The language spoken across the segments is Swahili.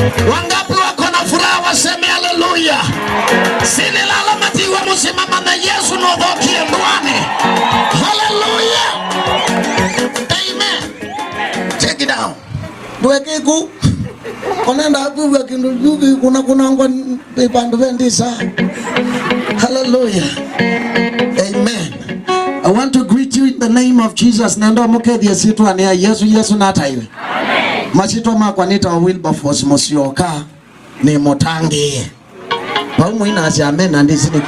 Wangapi wako na furaha waseme haleluya? Sinilala matiwa musimama na Yesu novokie ndwane. Haleluya. Amen. Take it down. Dwekiku. Konenda hapu wakindu yugi kuna ngwa pandu vendisa. Hallelujah. Amen. I want to greet you in the name of Jesus. Nendo mukedi asitu ania Yesu nataiwe. Amen. Machito makwanita wa Wilberforce Mosioka ni motangi. Paumu ina asi amen andi siniki.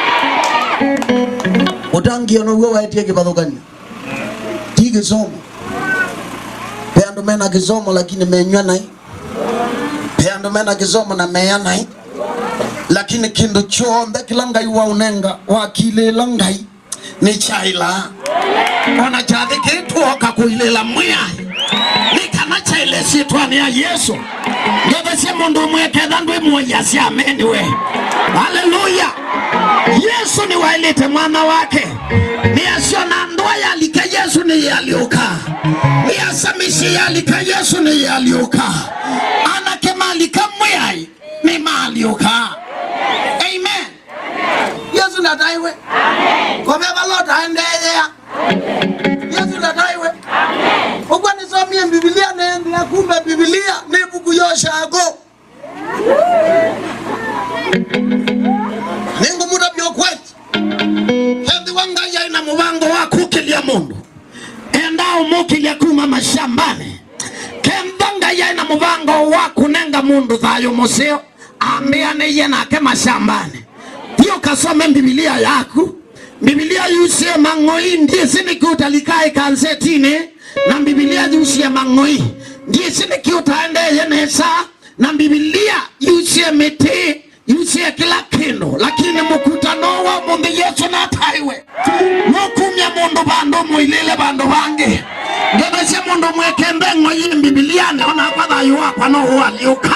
Motangi ono uwe waitie kibadogani. Tigi somo. Peando mena kisomo lakini menywa nai. Peando mena kisomo na meya nai. Lakini kindu chombe kilangai wa unenga wakile langai ni chaila. Ona chadhi kitu waka kuilela mwia ni kana chaile sitwa ni ya Yesu. Ngebe si mundu mweke dhandwe mwoja si ameni we. Haleluya. Yesu ni wailite mwana wake. Ni asio na ndoa ya alika Yesu ni yalioka. Ni asamishi ya alika Yesu ni yalioka. Anakema alika mwia ni maalioka. Amen. Yesu nataiwe. Amen. Komeba lota endelea. Yesu nataiwe. Amen. Ukwa nisomie Biblia naendelea kumbe Biblia ni buku yoshago. Ningu muda byokweti. Kendi wanga ya ina mubango wa kukilia mundu. Endao mukilia kuma mashambani. Kendanga ya ina mubango wa kunenga mundu thayo museo. Ambiane yena ke mashambani. Hiyo kasome Biblia yako. Biblia yusie mangoi ndiye sinikuta likae kansetine. Na Biblia yusie mangoi ndiye sinikuta ende yenesa. Na Biblia yusie mete yusie kila kino. Lakini mkutano wa mundu Yesu nataiwe. Mukumya mundu bando mwilile bando bange. Ngenese mundu mwekembe ngoyi Biblia neona kwa dhayu wapa no huwa liuka.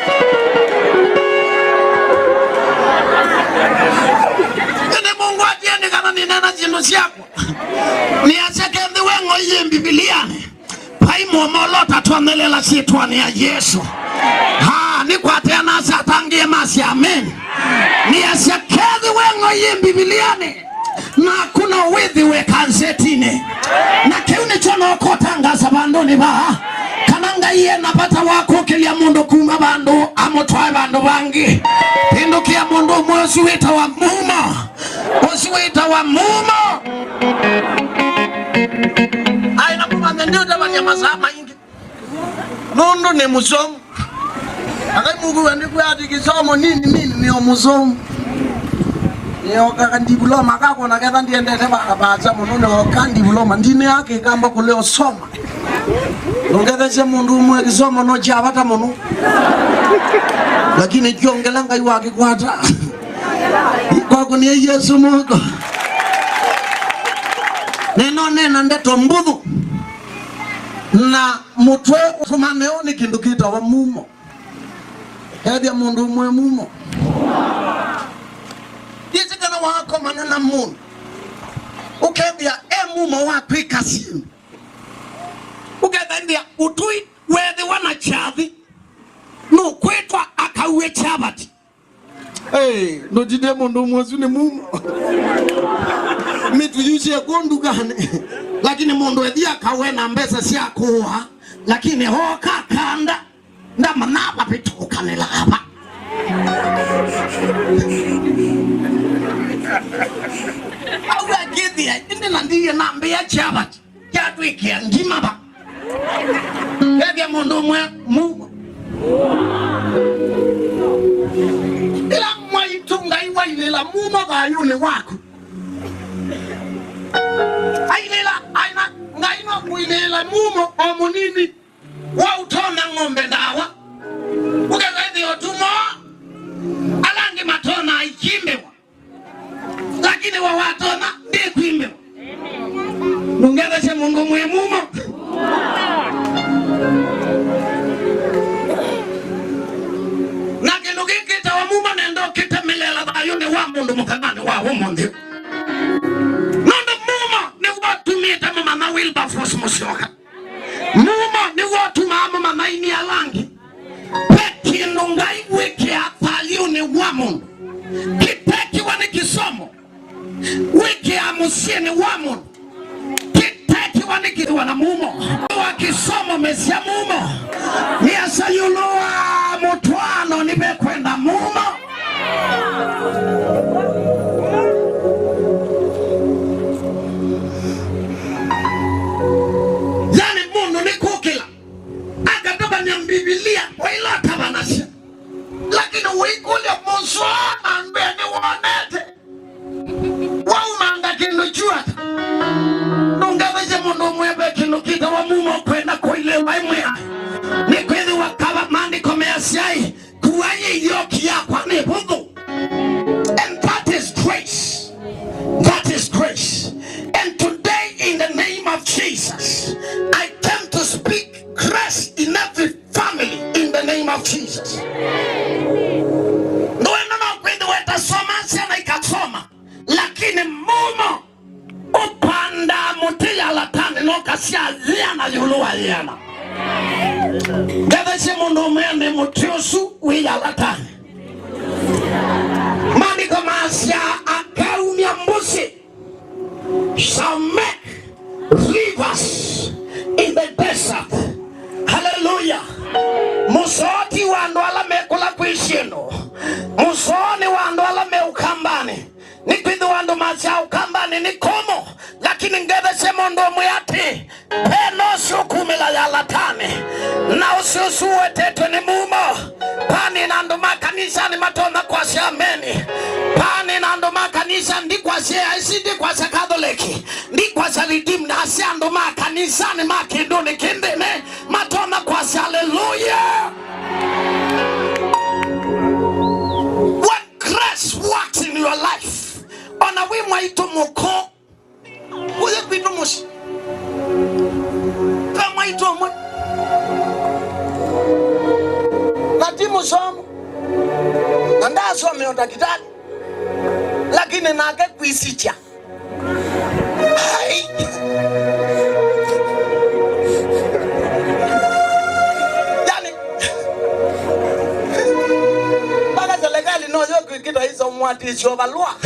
Nina jino siako ni asekendi wengo yi Bibiliani pai momolota tuamelela sitwani ya Yesu ni kwa tena satangie masi amen. Ni asekendi wengo yi Bibiliani na kuna withi we kansetine na kiuni chono kotanga sabandoni ba kananga iye napata wako kilia mundu kuma bandu amotwae bandu bangi pindu kia mundu mwesu wita wa mumo usiwita wa mumo aina kumande ndio tabanya masama ingi nundu ni musomu akai mungu wandiku yati kisomo nini ni omusomu yo kakandi buloma kako na ketha ndiendete bakabaza munone okandi buloma ndine yake kamba kuleo soma nongethe se mundu umwe kisomo no chabata muno lakini kiongelanga iwake kwata kwako ni Yesu Mungu nena ndeto mbudhu na mutwe kumaneo ni kindu kita wa mumo hedia mundu umwe mumo Yesi kana wako manana mundu ukebia mumo wako ikasini ugethendia utui wethi wana chathi no kwetwa akawe chabati no jide mundu mwazu ni mumo mitu yushie kondu gane lakini mundu ethia akawe na mbesa siya kuwa lakini hoka kanda ndama naba pituka nilaba awa githia indi nandiye nambe chabati kiatu ikia ngima ba Kevya mundu mwe mumo ila mwaitunga iwa ilela mumo gayuni wako ailela aina ngaino kuilela mumo omunini wa utona ngombe dawa ukagaidi otumo alangi matona ikimbewa lakini wa watona ndi kuimbewa nungeza se mungu mwe mumo Nakilukikita wa muma nendo kita milela bayuni wa mundu mukangani wa humundu Nondo muma ni watu mita mama na Wilberforce Mosioka Muma ni watu mama na ini alangi Peki And that is grace. That is grace. And today, in the name of Jesus, I came to speak grace in every family in the name of Jesus. Lakini mumo upanda mutia latani no kasia liana yuluwa liana. Gada si mundu mwende mutiosu wia latani. Mani kamasia akaumia mbusi shall make rivers in the desert. Hallelujah. Musoti wandoala mekula kuishino. Musoni wandoala meukambani. Nikwidu wando masia ukambani nikomo. Lakini ngebe semondo muyati peno siukumila ya latani na usiusuwe tetu ni mumo. Pani nanduma kanisa ni matona kwa si ameni. Pani nanduma kanisa ndi kwa si aisi ndi kwa si katholiki ndi kwa si redeem na si anduma kanisa ni makiduni kindine matona kwa si. Hallelujah. What grace works in your life on a way mwaito moko uye kwito moshi kama ito mo kati musomo anda some ondakitani lakini nake kwisicha yani baka serikali no yo kita hizo mwati chovalwa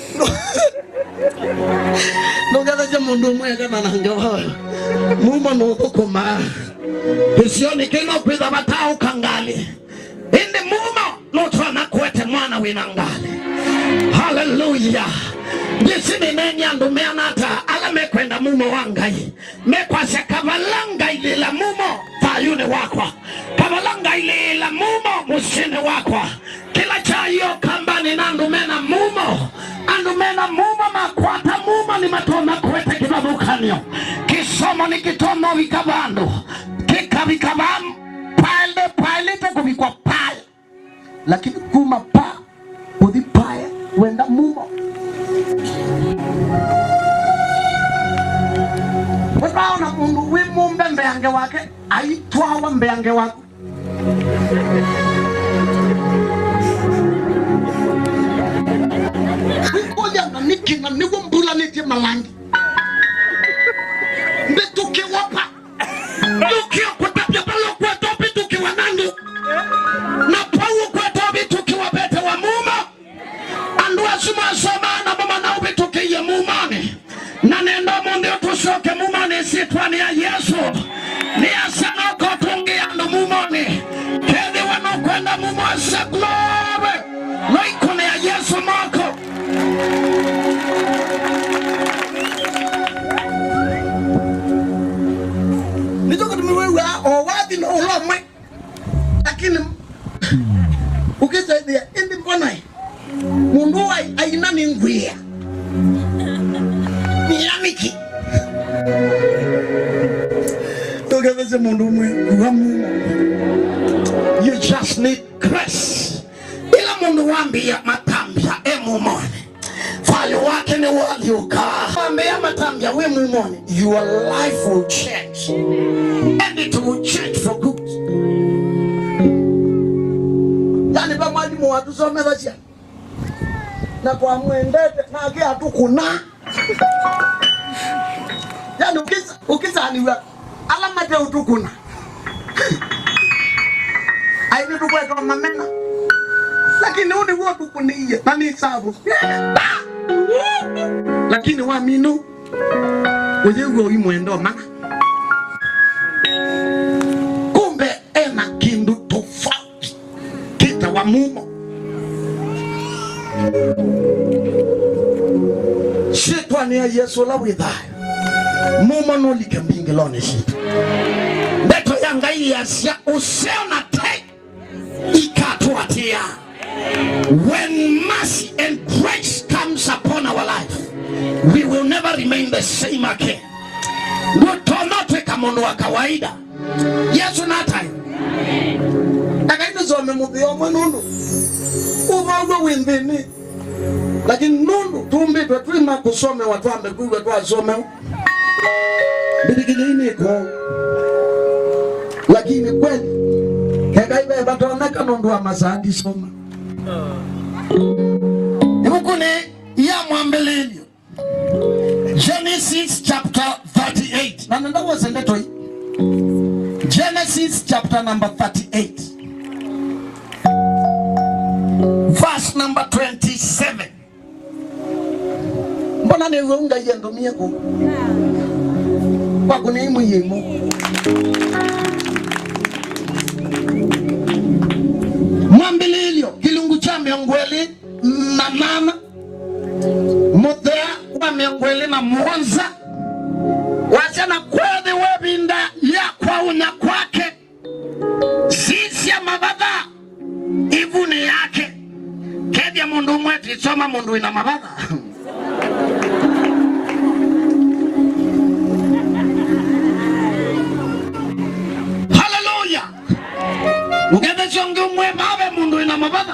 nogada jamundu mwega nananga wayo muma nokoma hisioni kino kwitha batao kangali indi muma notwana kwete mwana winangali. Hallelujah. Jisini neni andu meanata ala mekwenda mumo wangai mekwasya kavalanga ilila mumo tayune wakwa kavalanga ilila mumo musine wakwa kila chayo kambani nandu mena mumo andu mena mumo makwata mumo ni matona kwete kibabukanyo kisomo ni kitono vikabando kikabikabamu pale te kuvikwa pale lakini kuma pa kudhi paya wenda mumo. Wakaona mungu wimumbe mbeange wake aitwawa mbeange wako wikoja na niki na nigo mbula niti malangi mbetuki wapa tuki wakutapia palo kwa topi tuki wanandu na pawu kwa topi tuki wapete wa muma andua suma soma na mama na ube tuki ya mumane na nendo mundi utushoke mumane sitwani ya Yesu ni asana kotungi ando mumane kedi wano kwenda mumase glory loikone ya Yesu mako. Nitoka tumiwewe owadi na ulomwe lakini ukisaidia indi mkonai mungu wa aina mingwia niyamiki togeveze mundu mwe. You just need grace. Ila mundu wambia matambia mumone fayo wake ni wali ukaa wambia matambia we mumone your life will change and it will change for good. Yani pa mwalimu watu someza chia na kwa mwendete na ake hatukuna yani ukisa aniwa alamate utukuna aini tukweka mamena lakini uni wotu kuniye nani sabu lakini wa minu ujewe imwendo mana kumbe ena kindu tofauti kita wa mumo shetani ya Yesu la widhayo mumo no likambinge lone shitu ndeto yanga iyasya useona te ikatuatia. When mercy and grace comes upon our life we will never remain the same again. Ndotonotwe kamondo wa kawaida Yesu natai Ndakaini some muthio mwenundu. Uvaugwa windini. Lakini nundu tumbitwe twima kusome watwambe kuigwe twasome. Bidigini iko. Lakini kweli kegaibe batoneka nundu wa masandi soma. Ibukuni ya mwambelelio. Genesis chapter 38. Na nenda wasende toi. Genesis chapter number 38. Verse number 27. Mbona ni unga yendo mieko? Kwa kuniimu yemo. Mwambelelio kilungu cha miongweli na mama muthea wa miongweli na mwonza wachana kwezi webinda ya kwa unya kwake sisi ya mabadha ivuni yake kedia mundu mweti soma mundu ina mabadha. Hallelujah. Ugeze chonge umwe mawe mundu ina mabadha.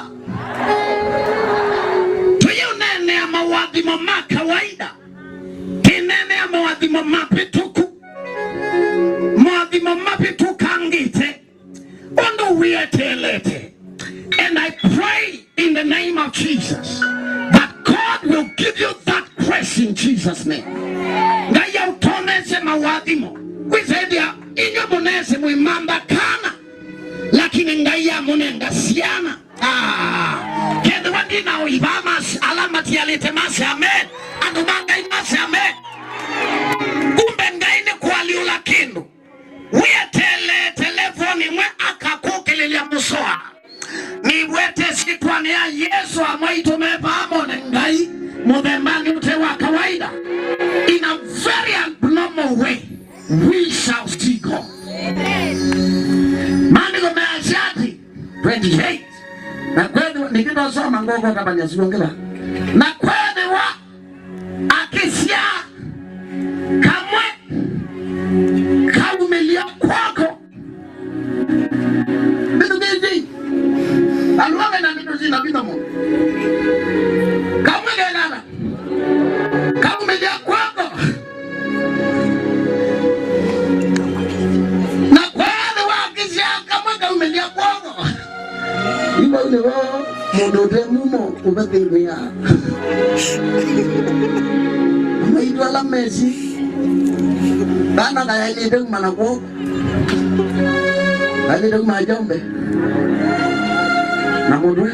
Tuyo nene ya mawadhimo makawaida. Kinene ya mawadhimo mapituku. Mawadhimo mapituku angite. Ondo wetelete. And I pray in the name of Jesus that God will give you that grace in Jesus' name. Ngaya utonese mawadhimo. Kwisaidia inyo munese muimamba kana. Lakini ngaya munenga siana. Kede wangina uibamas alamati yalitemasi amen. Anumanga imasi amen. Kumbe ngaine kwa liula kindu. Wetele telefoni mwe akakukililia musoa. Ni wete sitwani ya Yesu amwaito mepamo ngai. Mudhemani ute wa kawaida. In a very abnormal way. We shall see God. Mandigo meashati 28. Na kweli nikito soma ngoko kama nyasiongela. Na kweli wa akisia kamwe kaumelia kwako. Bidu bizi. Aluame na bidu zina bidu mo. Kamwe genana. Kaumelia kwako. Na kweli wa akisia kamwe kaumelia kwako. Iba ule wao mudote mumo ubebe ya. Umeitwa la Messi. Bana kaya ile ndio manako. Hadi ndio majombe. Na mudwe.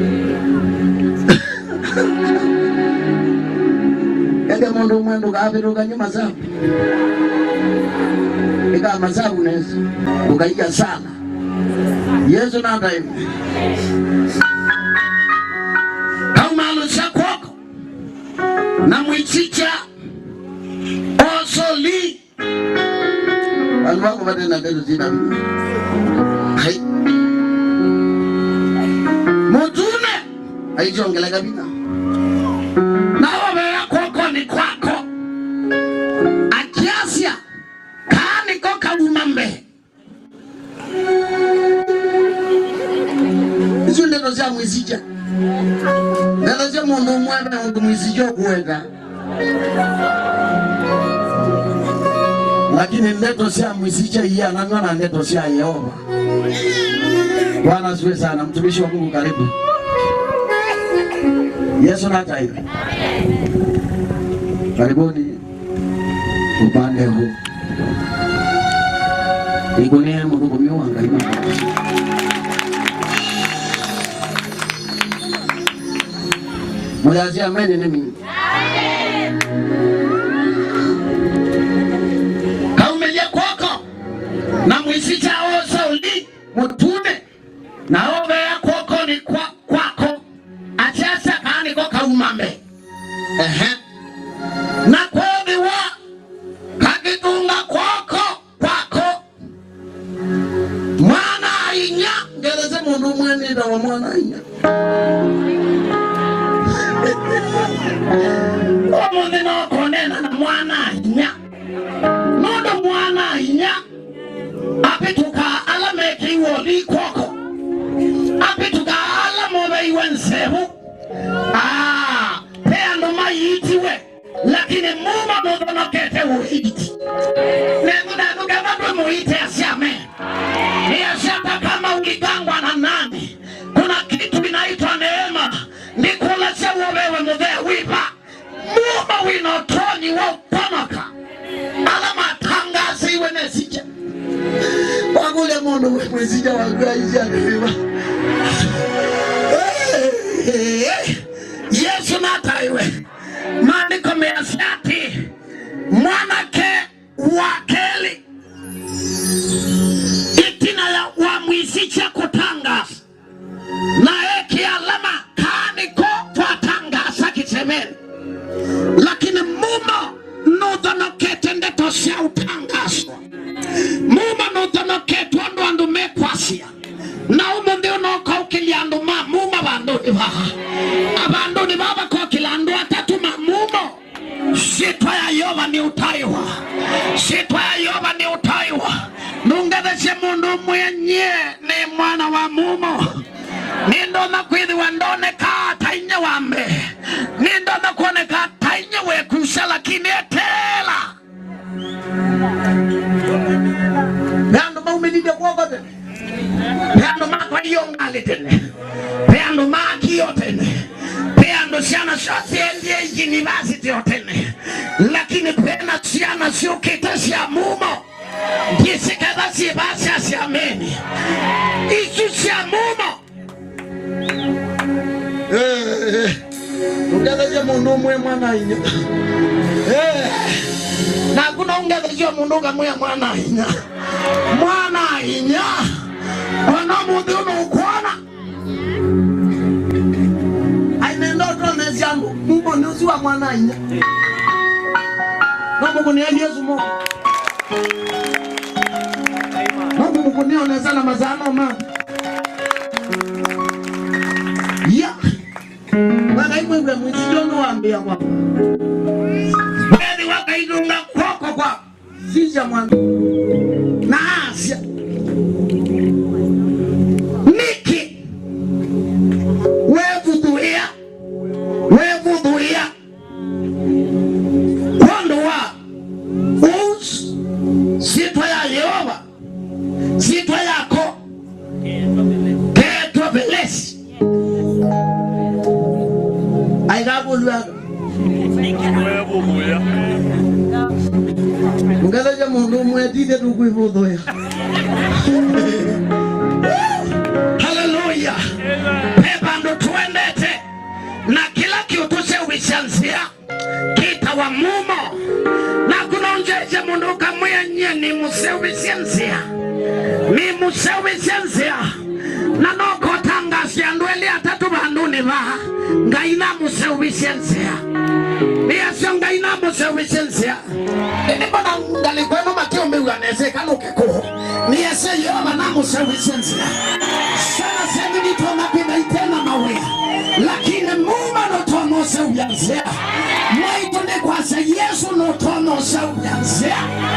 Kade mundu mwendo kabiru kanyuma sabu. Ika masabu nesa. Ukaiya sana. Yesu na time. Kaumalo kwako na mwichicha osoli alwako badena bedo zina hai mutune aijongela kabina na wewe kwako ni kwako akiasia kani koka umambe izo ndeno za mwisija nalaje mundu mwenda mundu mwisija kuweka lakini ndeto sia mwisija yeye ananywa na ndeto sia Yehova. Bwana asifiwe sana. Mtumishi wa Mungu karibu. Yesu na taifa. Karibuni upande huu. Ikunie mungu miwa karibu. Mulazi ameni nemi. Kaumelia kwako na mwisija osoli mutune na ove ya kwako ni kwako achasa kani kwa kaumambe na kweli wa kakitunga kwako mwana inya ngereze mundu mwene da wa mwana inya omunde no konena na mwana inya nodo mwana inya apituka alameki woli kwako nsebu pea ndo mayitiwe lakini muma mudhono kete uiti nemu gavadwe muite asiame ni asiata kama uligangwa na nani kuna kitu inaitwa neema nikula sewa wewe mudhea wipa muma winotoni wa upanaka alama tangasi iwe nesija wagule mundu wezija wagwaisha niwa Yesu nataiwe maandiko measiati mwanake wakeli itina ya wamwisicha kutangasa na eki alama kaniko twatangasa kisemeni lakini mumo nudhanokete ndetosia utangaswa mumo nudhanokete wandu andu mekwasia na umo ndio noka ukiliandu ma muma bandu ibaha abandu ni baba kwa kilandu atatuma mumo shitwa ya Yoba ni utaiwa shitwa ya Yoba ni utaiwa nungedeshe mundu mwenye ni mwana wa mumo nindo na kwidhi wandone ka tainye wambe nindo na kuone ka tainye wekusha lakini etela yandu maumedide kwa kote peando makwa yongali tene peando maki yotene peando siana shote ndiye university yotene lakini pena siana sio kitasi ya mumo ndisi kadasi basi asiameni isu siya mumo ungeza mundu mwe mwana inya na kuna ungeza mundu mwe mwana inya wana mundi unukuona ainendo tonezi yangu mungu ni usiwa mwana inya na mungu ni Yesu mungu na mungu ni oneza na mazano mama ya wana imwe mwizijono wambia kwa beli wakaidunga kwako kwa sija mwana na Asia Niki wevuduia kondo wa us sitwa ya Yoba sitwa yako ketwa belesi aigabulwa wevuduia ngalaja mundu mwetide tukuivuduia haleluya pepa ndo tuendete na kila kitu se ubisanzia kita wa mumo na kuna unjeje mundu kamwenye ni museubisanzia na noko tangasi andweli atatu banduni baha ngaina museubisanzia niasyo ngaina museubisanzia mbona ngalikwenu matio miwaneze kanuke kuhu niese Yoba na museubisanzia sana semi nitona pina itena mawea lakini muma notono seubisanzia mwaitone kwa se Yesu notono seubisanzia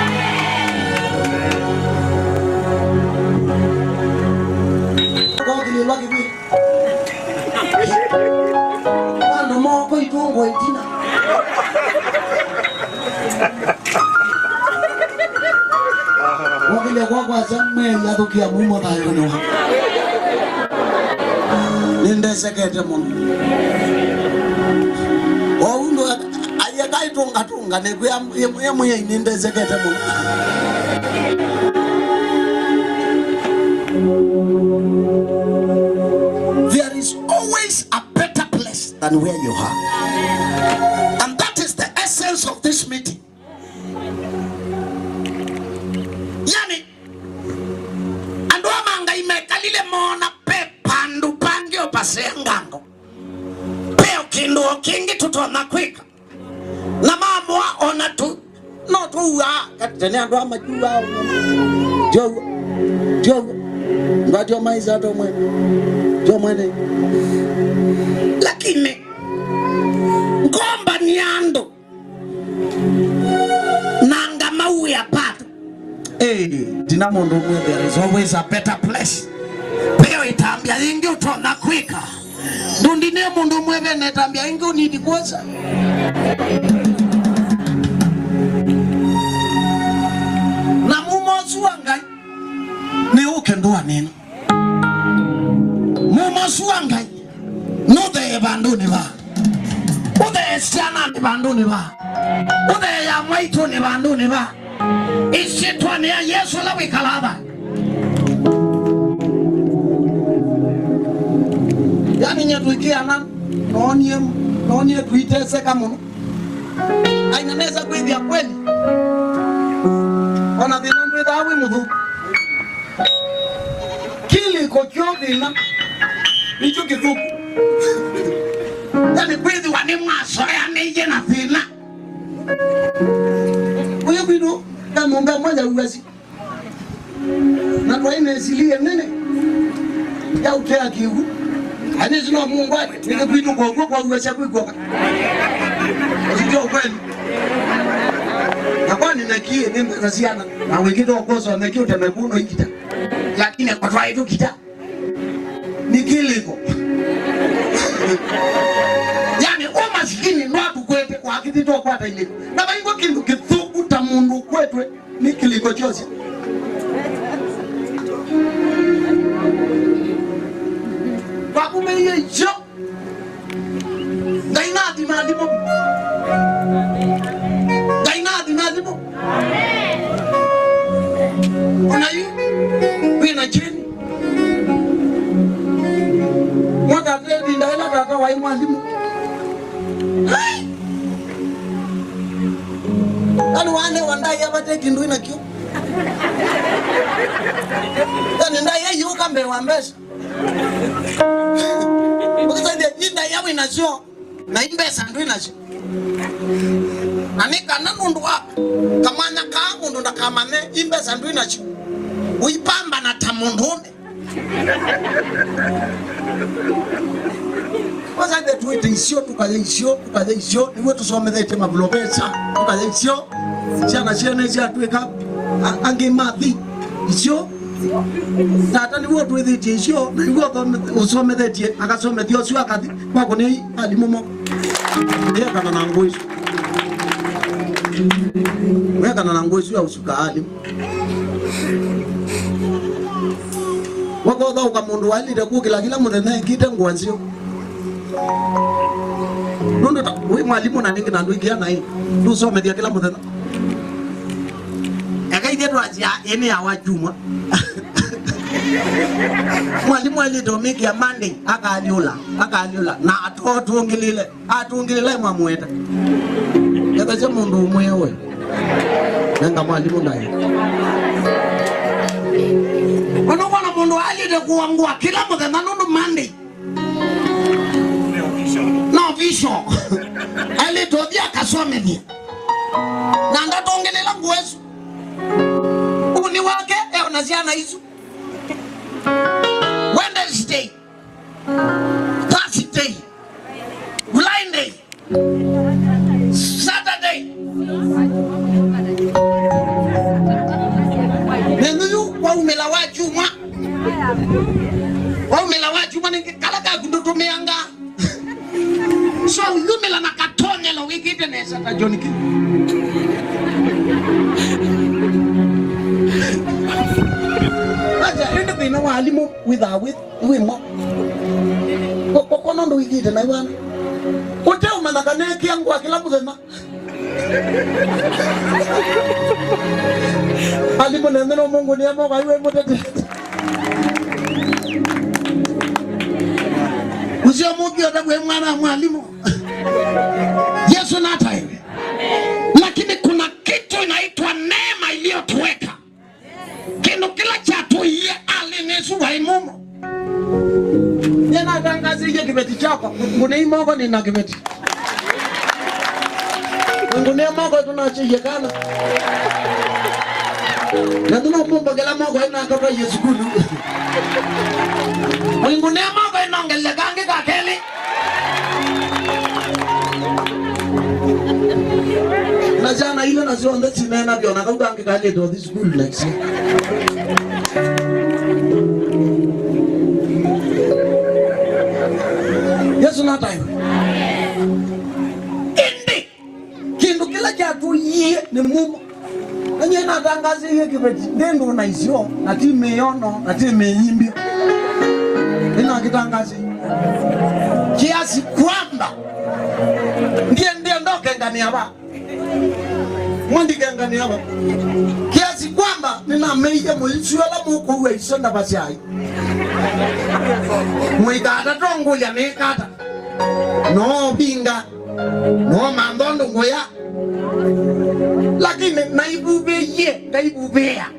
Kogili logi bi Wando moko itungo itina Kogili kwa semme ya tukia mumo na yono Ninde sekete muno Waundo ayakai tunga neku ya muye ninde sekete muno There is always a better place than where you are. And that is the essence of this meeting. Yani, andwa manga imekalile mona pe pandu pangyo pasengango. Peo kindu kingi tutona kwika. Na mamwa ona tu. No tu ya. Katene andwa majua. Jogo. Ngajo maiza to mwene. Lakini ngomba niando nanga mau ya pato dinamondo mwe there is always a better place peo itambia ingi utona kwika ndundine mundu mwebe netambia ingo nidi kwoza na mumosu wangai ni ukendua nini mumosu wangai nude banduni ba ude siana ni banduni ba ude ya mwaito ni banduni ba isitwa ni ya Yesu la wikalaba yani nyetuikia na nonie tuitese kama ainaneza kuivya kweli ona dhinandu idhawi mudhu kili kochothina nicho kithuku yani kwithi wani mwasoya nije na thina uyo kwidu na munga mmoja uwezi na kwa ine silie nene ya utea kiwu ani zino mungu ati nige kwidu kwa uwezi kwa usijua kweli na kwa ninakie nimbe kaziana na wengine wakoso wamekia utemekuno ikita lakini kwa tuwa hitu kita nikiliko yani umasikini nwatu kwete kwa kitito kwa hata iliko na baingo kindu kithuku ta mundu kwetwe nikiliko chose kwa kumeye jo dainati madimo unayu wina chini mwaka tedi ndaela kaka wa mwalimu anu wane wandai abate kindu ina kyo yani ndai yuka mbe wambesa ukisaidia jinda yawe inasio na imbesa ndu inasio anika nanundu wako kamanya ka mundu ndakamane imbesa ndu inasio uipamba na tamundume kwanza nde tuite isio tukaje isio niwe tusomethete mabulobesa tukaje isio chana chene cia tweka ange mathi isio tata niwe tuithite isio na niwe usomethetie akasomethio cio akathi kwako ni alimumo ndia kana na ngoisu weka na ngoisu ya usuka alimu wako dhauka mundu walire kila muthenya ikite ngwanzio nundu we mwalimu na ningi na ndu ingia na hii tusomethia kila muthenya akaithia twajia ene ya wajuma mwalimu alitomiki ya Monday akaliula na atungilile mwamweta yakaje mundu umwewe nanga mwalimu naye Wanokwana mundu alide kuangua kila muthenya nundu Monday no vision alitothia kasomethia na ndatongelela ngwesu uni wake unaziana hizo Wednesday Thursday Friday Saturday nenu wa umela wajuma ni kalaka kundutumeanga so umela na katonya lo wikite nesa ta John King aja ende bina walimu with mo kono ndo wikite na iwana kote umanaka neki yangu akila muthenya alimu nendeno Mungu ni amoga iwe mutete usio mugi otakwe mwana mwalimu Yesu nata hivi lakini kuna kitu inaitwa neema iliyotuweka kino kila chatu iye alinesu wa imumo yena tangazi iye kibeti chako ngune imogo ni na kibeti ngune imogo tunachiye kana na tunapumba kila mogo ina kapa Yesu kulu ngune imogo inongele gange kakeli na jana ile na zionde sinena biona kaugange kale do this school next year tata indi kindu kila chatu yie ni mumo anye na tangazi yie kibeti ndendu na isio na timu yono na timu yimbi ina kitangazi kiasi kwamba ndiye ndoke ngani hapa mwandi ngani hapa kiasi kwamba nina meije muisuala muko weisonda basai muikata tongo ya nekata no binga no mandondo ngoya lakini naibubea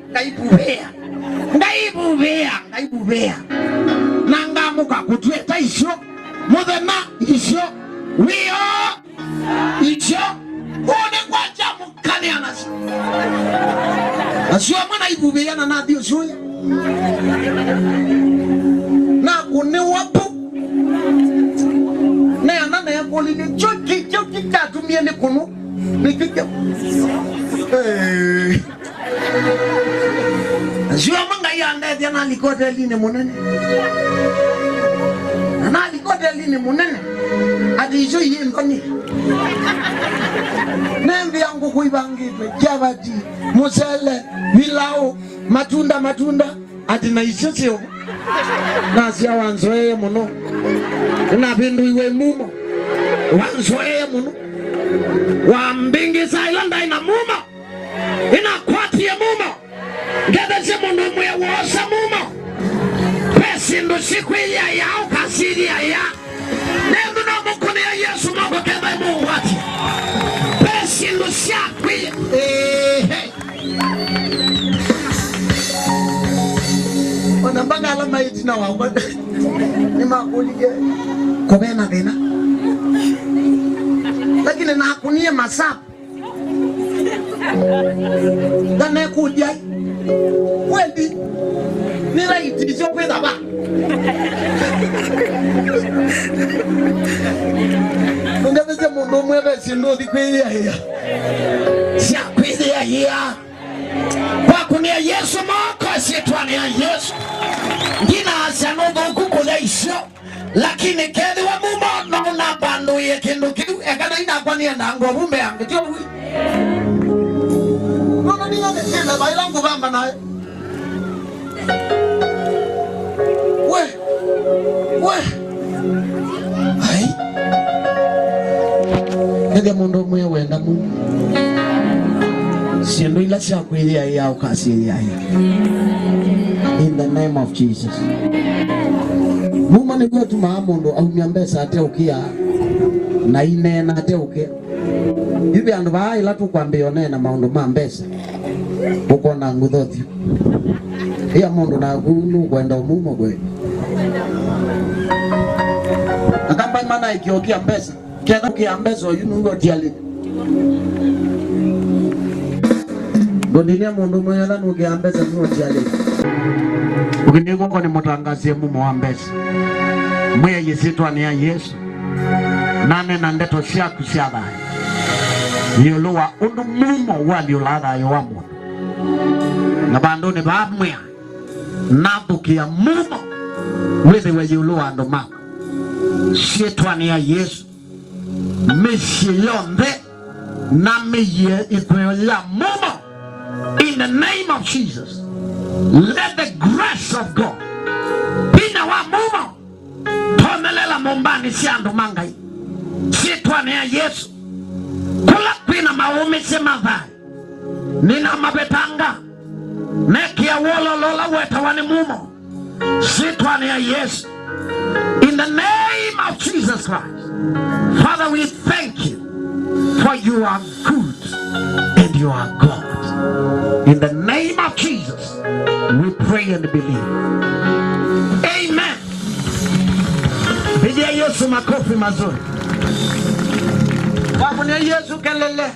nangamuka kutweta isho muthema isho wio isho one kwacha mukane anasi asio mwana ibubea na nadio shuya na kune wapo na anana ya polini choki katumie ni kunu nikike asio manga ya ndete na likote line munene na likote line munene adi iso yindoni nembi yangu kuibangipe javati musele wilao matunda ati na isosio nasi awanzoe muno na bindu iwe mumo wanzoe muno wambingi sailanda ina mumo ina kwati ya mumo ngede se muno mwe wosa mumo pesi ndo siku ya yao kasiri ya nendo na mukone ya Yesu mako kenda mungu wati pesi ndo siku Onambanga alama itina wangu ni makulige kobena bena lakini na kunie masapu dane kujai kweli ni laiti sio kwenda ba ndabeze mundu mwebe sindo dikweya hiya sia kwezi hiya kwa kunia Yesu moko sitwani ya Yesu ngina asanogo kukula isho lakini kedi wa mumo no na bandu ye kindu kiu ekana ina kwa ni ndango bumbe yangu tio wi no ni ngane tena baila ngubamba naye we ai kedi mundu mwe wenda mu siendo ila chakwili ya ukasiri ya in the name of Jesus muma ni kwetu maamundo au miambesa ate ukia na inena ate ukia hivi andu vaa ila tu kwambio nena maundu mambesa uko na ngudhothi iya mundu na gunu kwenda umumo kwe akamba imana ikiokia mbesa kena ukia mbesa yunu ngo tiali Bondinia mundu mwela nuge ambeza nuoti yale ukiniko kwa ni mutangazie mumo wa mbesa mwea yesitwa ni ya Yesu nane na ndeto siaku siadha yuluwa undu mumo wali uladha yo wa mundu na bandone baabmwea nabukia mumo weze we yuluwa ndo mako sitwa ni ya Yesu mishi yonde na miye ikweyo ya mumo. In the name of Jesus, let the grace of God bina wa mumo tomelela mombani siandu mangai sitwane ya Yesu kula kwina maumi simadhai nina mabetanga nekia wolo lola weta wani mumo sitwane ya Yesu. In the name of Jesus Christ, Father, we thank you for you are good and you are God. In the name of Jesus, we pray and believe. Amen. Pigia Yesu makofi mazuri. Wakunia Yesu kelele.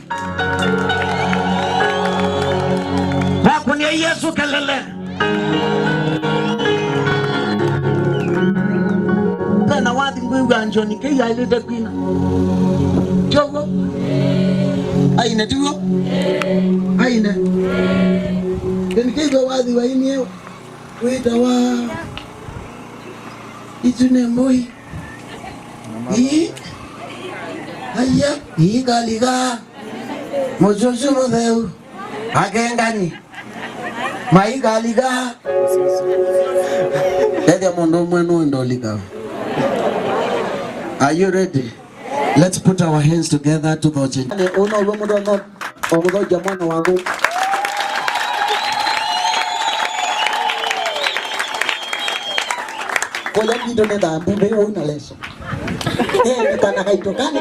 Wakunia Yesu kelele. Pena wadi ngwe anjoni ke ya ile de kwina. Jogo. Aina tuo. Aina. Kenikigo wadi wa ini wita wa itune moi Aya, igaliga. Mojojo modeu. Agengani. Maigaliga. Dede mondo mwenu ndolika. Are you ready? Let's put our hands together to the Lord. Uno lomudo no omudo jamano wangu. Kola kido ne da mbe una leso. Kana kaitoka.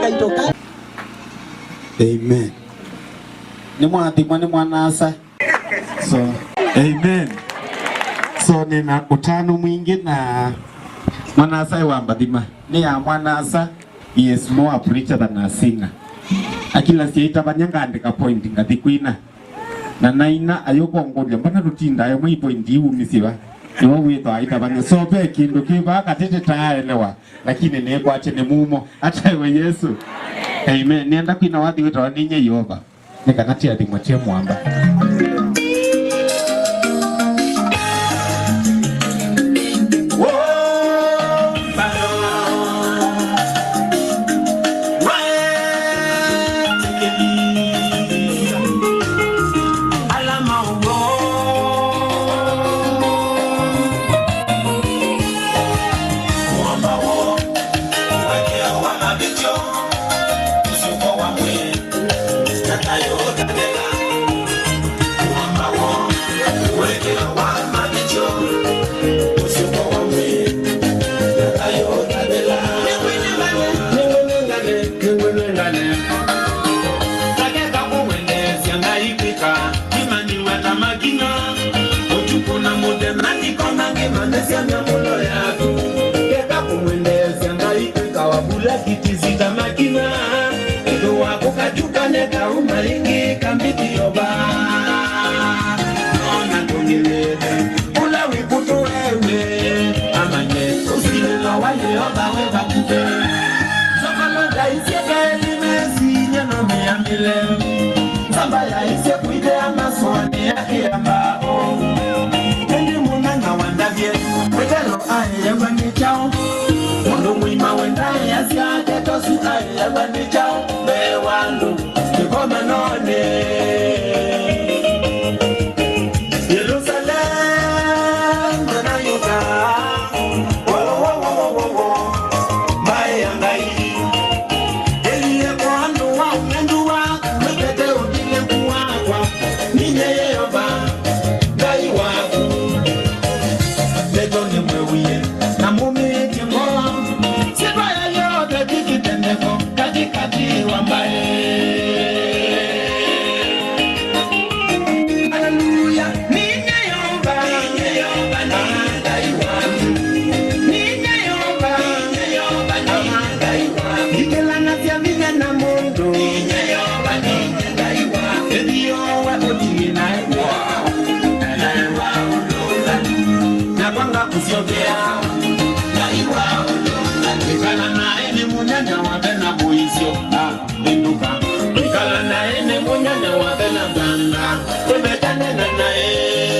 Amen. Ni mwana asa. So, amen. So nina utano mwingi na mwana asa wa mbadima. Ni ya mwana asa, he is more a preacher than a singer. Akila siyaita banyanga andika point ngati kuina. Na naina ayoko ngoja mbana rutinda ayo mwi point yu misiwa. Niwa wito aita banya sope kindu kiba katete taelewa. Lakini ne kwache ne mumo hata we Yesu. Amen. Nienda kuina wadi wito waninye yoba. Nikanatia di mwache mwamba. Kitizita makina ndo wako kajuka neka umalingi kambiti yoba ona tungilele ula wikutu wewe amanye usilela wale yoba weba kube sokalo daisieke limesi nyano miyamile samba ya ise kuide amaswani yake ambao endi munanga wandavye wetelo aye yabani chao mwima wendaye asiake tosu aye yabani chao mewandu kikome none Jerusalem na yuda mbae yangai eliye kwa andu wa unendu wa mwepete udile kuwakwa ninye yeyoba gai waku leto ni mwewie na mumi katikati wa mbae haleluya ninye yomba na ngai wangu ninye yomba na ngai wangu nikelana tia minye na mundu ninye yomba ninye ngai wangu ediyo wa ojina na iwa ulunga na kwanga kusiogea na iwa ulunga nikala na eni munyanya wa bena buizio binduka nikala na ene munyanya wa bena ganga kwebetane na nae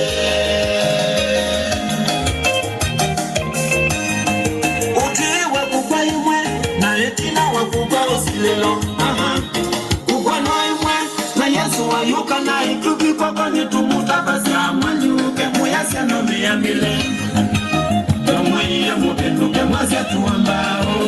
utiwe kukwa imwe na etina wa kukwa osilelo kukwa no imwe na Yesu wayuka na ituki kwa kwenye tumuta basi amani uke muyasya no miyamile kamwe ya mupenduke mwasya tuambao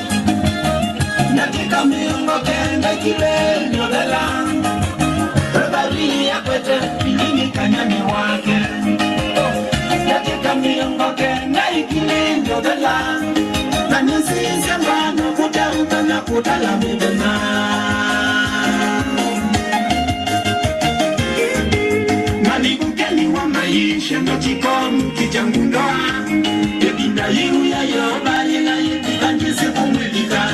Natika miongo kenda kile nyodela Rebali ya kwete ilini kanyami wake Natika miongo kenda ikile nyodela Na nisi sembano kutaruta na kutala mibena Malikukeli wa maisha ndo chikom kichangundoa Yedinda yiru ya yoba ila yedikanjisi kumwilika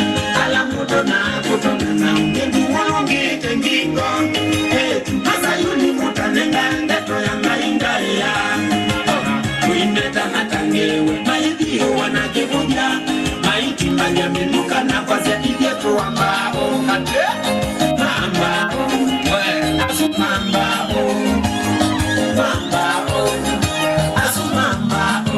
kutona na ungedu wangi tengingo Masa yuni mutanenga ndeto ya mainga ya Kuindeta na tangewe Maidhiyo wanakivuja Maiti mbanya minuka na kwa zekijetu ambao Mambao Asu mambao Mambao Asu mambao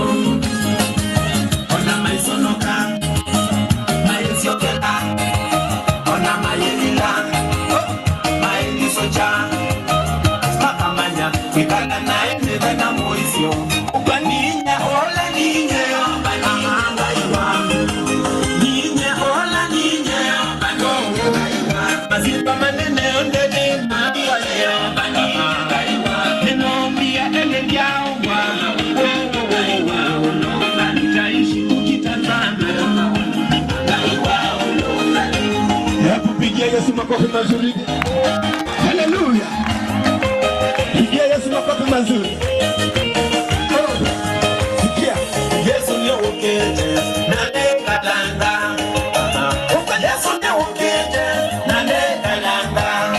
Yesu makofi mazuri. Haleluya. Pigia Yesu makofi mazuri. Sikia. Yesu ni ukeje na nekatanga. Yesu ni ukeje na nekatanga.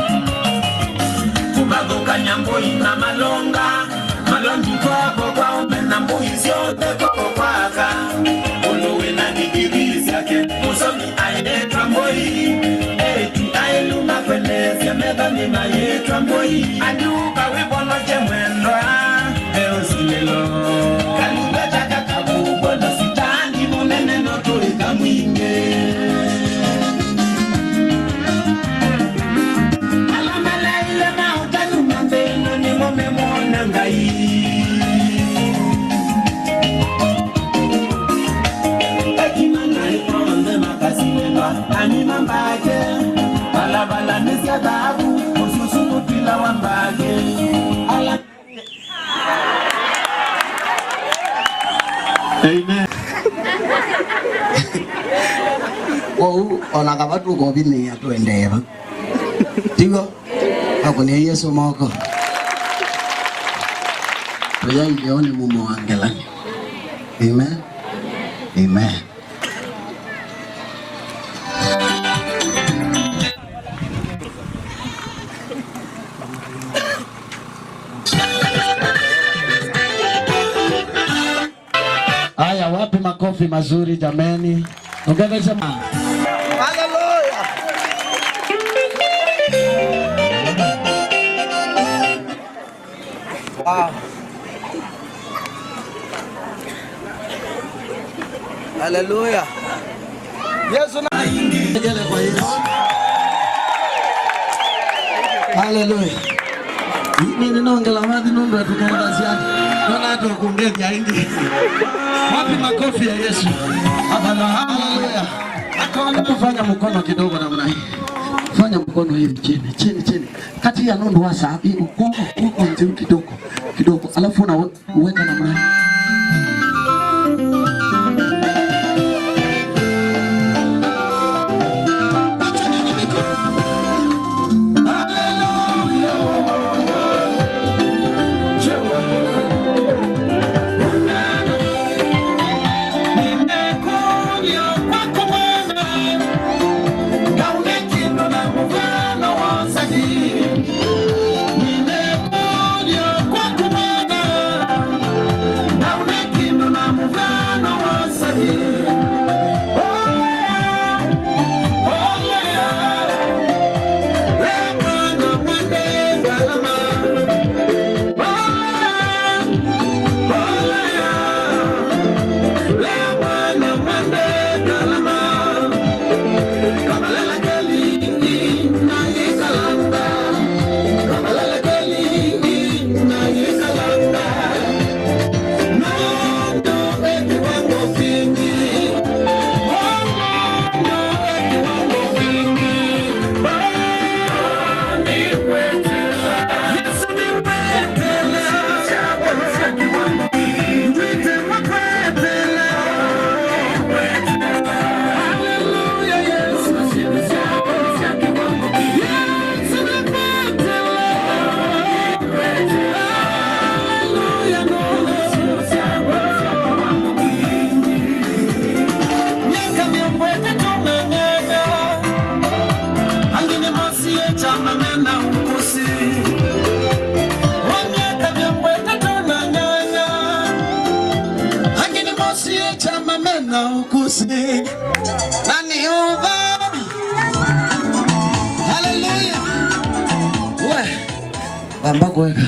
Kubaguka nyamboi na malonga. Malongi kwako kwa umena mbui siote kwa kwaka. Uluwe na nigirizi yake. Musomi aenetwa mboi. Eti aeluma kwenezi ya meda mima yetwa mboi. Aduka wibono jemwendwa. Eosilelo. Kalunga chaka kabubo na sitandi munene notoika mwinge. Alamala ile mautanu mambeno ni mome mona ngai. Anima mbage, balabala nisia dabu, ususumu pila wambage. Amen. Wau onakabatu kobini atuendeva. Tigo, akuni Yesu moko. Tuya ileone mumo wangela. Amen. Amen. Haya, wapi makofi mazuri jameni? Ongeza sema. Haleluya. Wow. Haleluya. Yesu na ngele kwa Yesu. Haleluya. Mimi ninaongela madhi nundu tukaangazia. Nona hata kuongea haindi. Wapi makofi ya Yesu? Haleluya. Akaona kufanya mkono kidogo namna hii. Fanya mkono hivi chini, chini, chini. Kati ya nundu hasa hivi uko nje kidogo. Kidogo. Alafu unaweka namna hii. Hallelujah. Ambako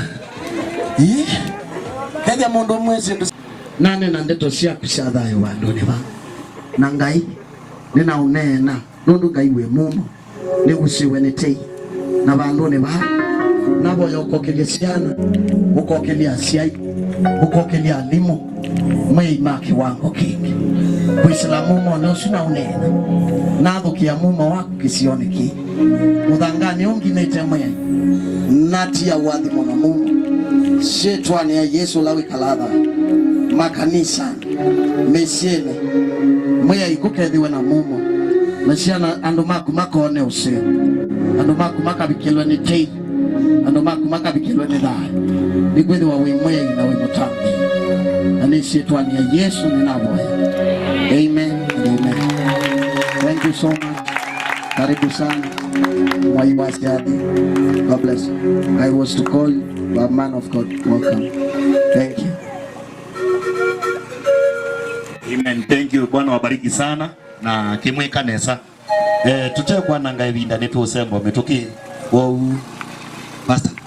kaja mundu mwezi nane na ndeto cia kucathayo wandone ba na ngai nina unena nundu ngai we mumo ni guciwe ni tei na bandone ba na boyo kokelia ciana ukokelia ciai ukokelia alimu mwei maki wango kingi Uislamu mwana usina unena na thukia mumo wako kisioneki muthangani unginete mwe natia wathi muno mumo shetani ya Yesu lawi kalatha makanisa mesiene mwe ikukethiwe na mumo Mesiana andu maku makone usi. Andu maku makabikelwa ni tei. Andu maku makabikelwa ni dai. Nigwethe wa wimwe na wimutambi. Anisi etwani ya Yesu ninaboya. Amen and amen. Thank you so much. Karibu sana. Mwaiwasi hadi. God bless you. I was to call you, but man of God, welcome. Thank you. Amen. Thank you. Bwana wabariki sana na kimwe kanesa. Tutekwa nanga ibinda netu usembo metuki. Wow. Pastor.